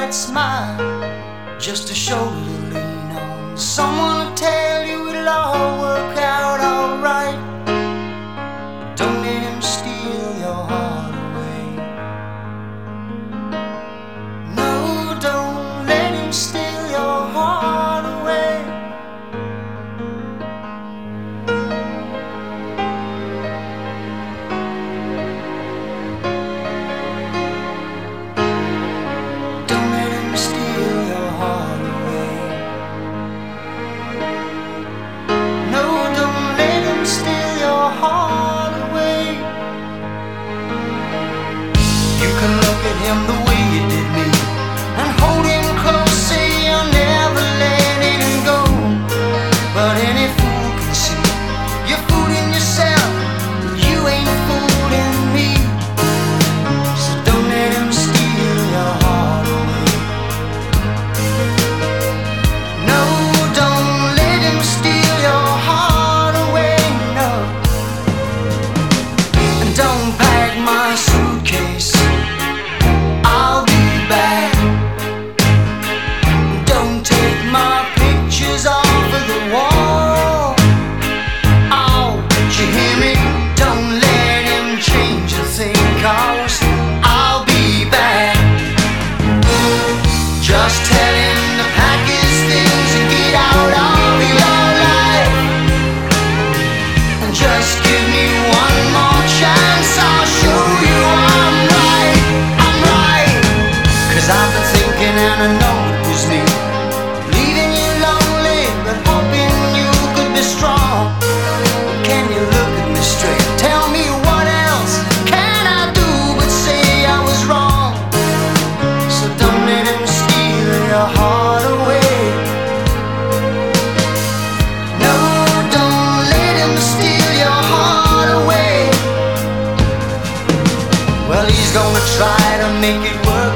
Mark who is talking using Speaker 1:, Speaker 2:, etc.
Speaker 1: that smile, just a shoulder to lean on, someone to tell you it'll all work out alright. Don't let him steal your heart away. No, don't let him steal your heart away. Don't let him steal your heart away. No, don't let him steal your heart away. You can look at him the way you did me and hold him close, say you're never letting him go. But any fool can see you're fooling yourself, you ain't fooling me. So don't let him steal your heart away. No, don't let him steal your heart away, no. And don't pack my suitcase, I'll be back. Don't take my pictures off of the wall. Oh, did you hear me? Don't let him change a thing, 'cause I'll be back. Just tell him to pack his things and get out of your life. And just give me one more chance, I'll show you I'm right, I'm right. 'Cause I've been thinking and I know it was me, leaving you lonely but hoping you could be strong. Can you look at me straight? Tell me what else can I do but say I was wrong? So don't let him steal your heart away. No, don't let him steal your heart away. Well, he's gonna try to make it work